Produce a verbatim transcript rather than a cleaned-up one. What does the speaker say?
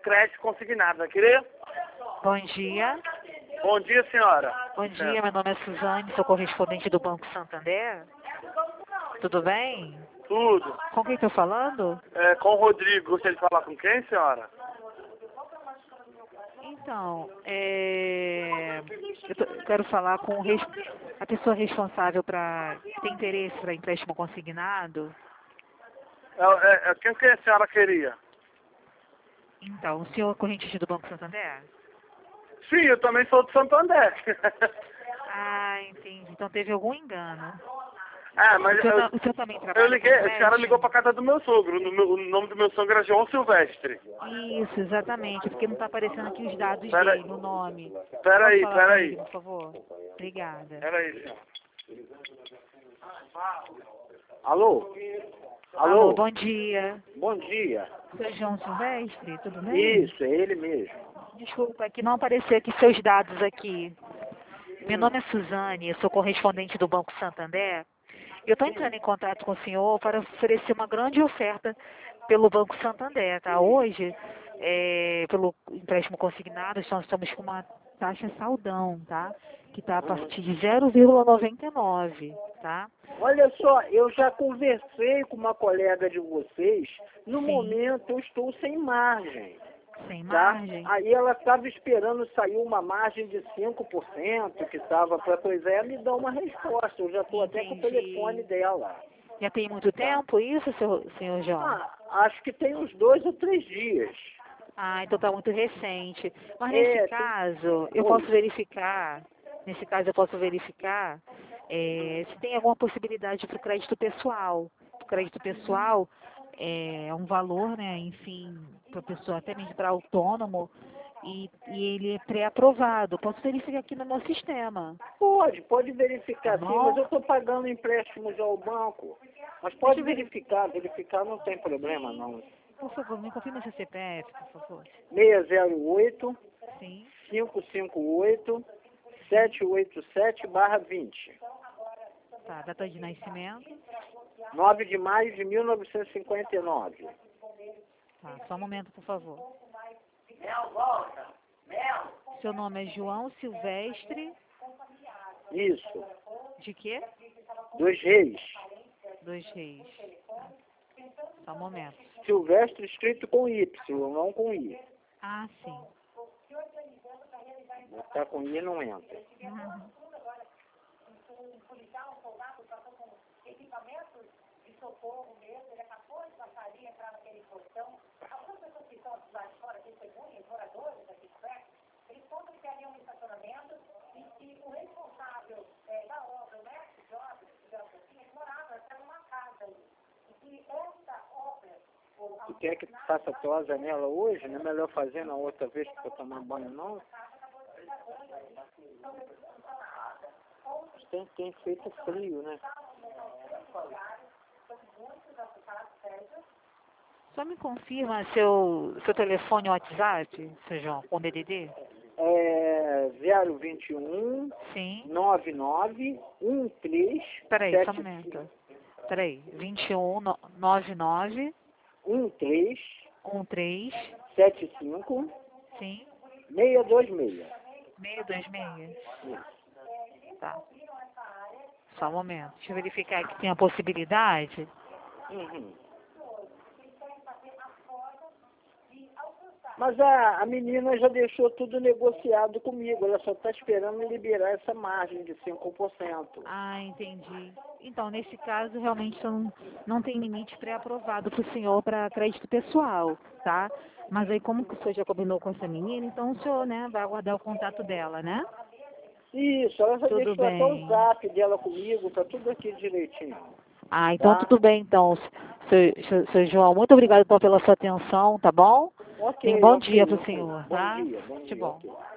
crédito consignado, vai querer? Bom dia. Bom dia, senhora. Bom dia, meu nome é Suzane, sou correspondente do Banco Santander. Tudo bem? Tudo. Com quem estou falando? É, com o Rodrigo. Gostaria de falar com quem, senhora? Então, é, eu tô- eu quero falar com o res- a pessoa responsável para ter interesse para empréstimo consignado. É, é, é, quem que a senhora queria? Então, o senhor é correntista do Banco Santander? Sim, eu também sou de Santander. Ah, entendi. Então teve algum engano. É, O mas senhor, eu, ta- o senhor também eu trabalha liguei, com a senhora empréstimo? ligou pra casa do meu sogro. No meu- o nome do meu sogro é João Silvestre. Isso, exatamente, porque não está aparecendo aqui os dados Pera- dele, o nome. Pera Posso aí, falar pera com aí. ele, por favor? Obrigada. Pera aí, senhora. Alô? Alô, Alô? bom dia. Bom dia. Seu João Silvestre, tudo bem? Isso, é ele mesmo. Desculpa, é que não apareceu aqui seus dados aqui. Meu Hum. nome é Suzane, eu sou correspondente do Banco Santander. Eu estou entrando em contato com o senhor para oferecer uma grande oferta pelo Banco Santander, tá? Hoje, é, pelo empréstimo consignado, nós estamos com uma taxa saldão, tá? Que está a partir de zero vírgula noventa e nove, tá? Olha só, eu já conversei com uma colega de vocês. No Sim. momento eu estou sem margem. Sem Tá? margem. Aí ela estava esperando sair uma margem de cinco por cento que estava para coisa. Ela me dá uma resposta. Eu já estou até com o Entendi. telefone dela. Já tem muito tempo isso, seu, senhor João? Ah, acho que tem uns dois ou três dias. Ah, então está muito recente. Mas É, nesse tem- caso, eu Oi. posso verificar, nesse caso eu posso verificar é, se tem alguma possibilidade para o crédito pessoal. O crédito pessoal é um valor, né, enfim, para pessoa, até mesmo para autônomo, e, e ele é pré-aprovado. Posso verificar aqui no meu sistema. Pode, pode verificar Tá sim, bom? mas eu estou pagando empréstimos ao banco. Mas pode Deixa eu ver- verificar, verificar não tem problema não. Por favor, me confirme seu C P F, por favor. seis zero oito, Sim. cinco cinco oito, sete oito sete barra vinte. Tá, data de nascimento. nove de maio de mil novecentos e cinquenta e nove. Tá, só um momento, por favor. Seu nome é João Silvestre, Isso. de quê? Dos Reis. Dois Reis. Tá. Só um momento. Silvestre escrito com Y, não com I. Ah, sim. Botar com I não entra. Uhum. Tu quer que faça tosa nela hoje? Não é melhor fazer na outra vez para tomar banho, não? Tem, tem feito frio, né? Só me confirma seu, seu telefone WhatsApp, seu João, com D D D? É zero vinte e um, Sim. nove nove, um três, Peraí, sete só um momento. Peraí, vinte e um, noventa e nove, um três, treze, sete cinco, sim, seis dois seis. seiscentos e vinte e seis. Tá. Só um momento. Deixa eu verificar aqui, tem a possibilidade. Uhum. Mas a, a menina já deixou tudo negociado comigo, ela só está esperando liberar essa margem de cinco por cento. Ah, entendi. Então, nesse caso, realmente não, não tem limite pré-aprovado para o senhor para crédito pessoal, tá? Mas aí, como que o senhor já combinou com essa menina, então o senhor, né, vai aguardar o contato dela, né? Isso, ela já Tudo deixou até bem. o zap dela comigo, tá tudo aqui direitinho. Ah, então Tá. tudo bem, então, seu, seu, seu João. Muito obrigado então, pela sua atenção, tá bom? Ok, Tenha um bom ok, dia para o ok. senhor, Bom tá? dia, bom De dia, bom. ok.